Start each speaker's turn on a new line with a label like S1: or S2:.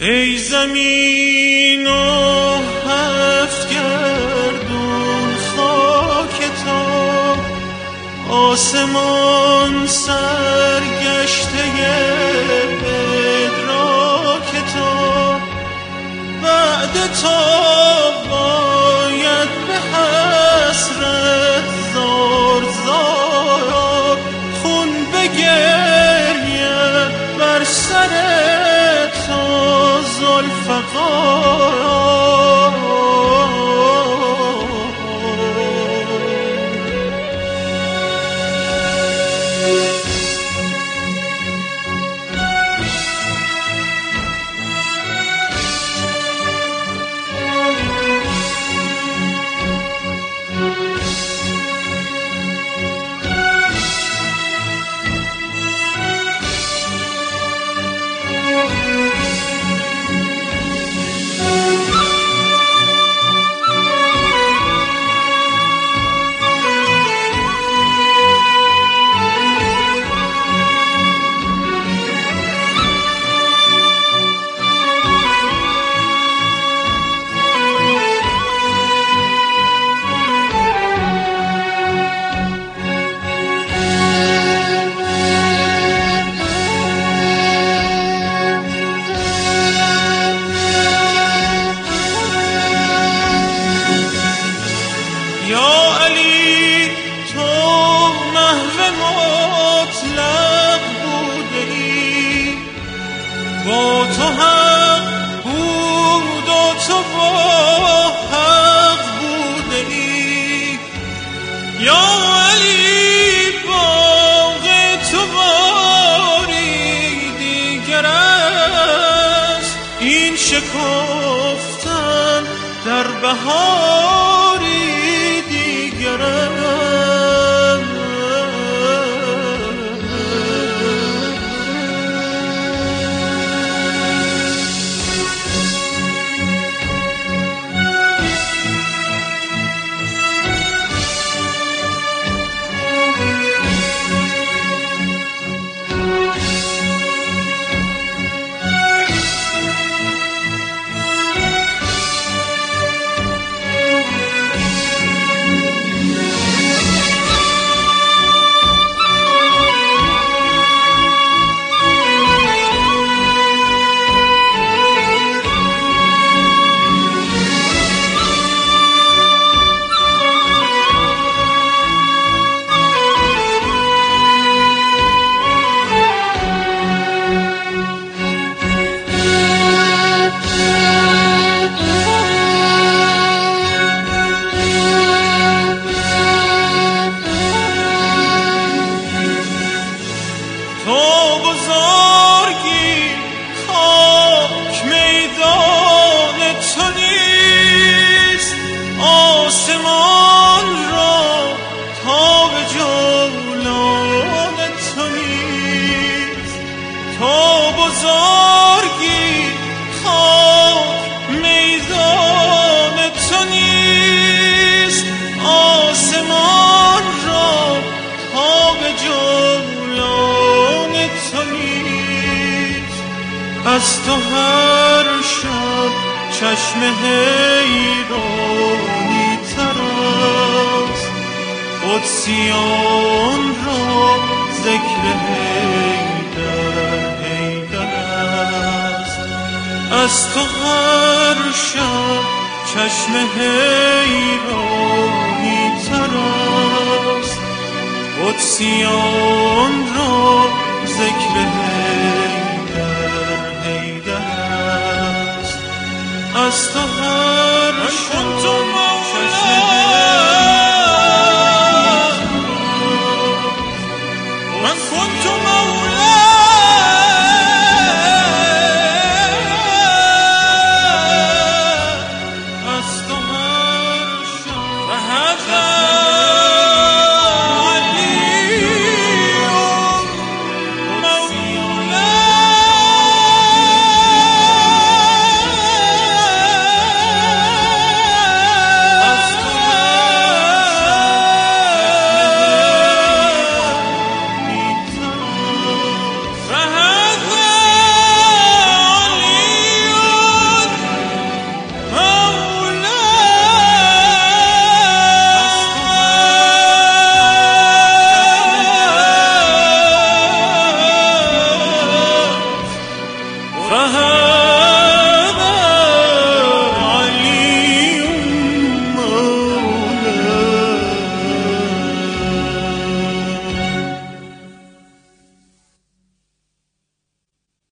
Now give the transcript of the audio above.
S1: ای زمین و هفت گردون خاک تو، آسمان سرگشته ادراک تو، بعد تو باید به حسرت زار زار خون بگرید بر سر تو ذوالفقار. یا علی تو محو مطلق بوده ای، با تو حق بود و تو با حق بوده ای. یا علی باغ تو باری دیگر است، این شکفتن در بهاری دیگر است. از تو هر شب چشم حیرانی تر است، قدسیان را ذکر حیدر حیدر است. از تو هر شب چشم حیرانی تر است، قدسیان را ذکر از تو هر شب من كنت مولا از تو هر شب وهذا هذا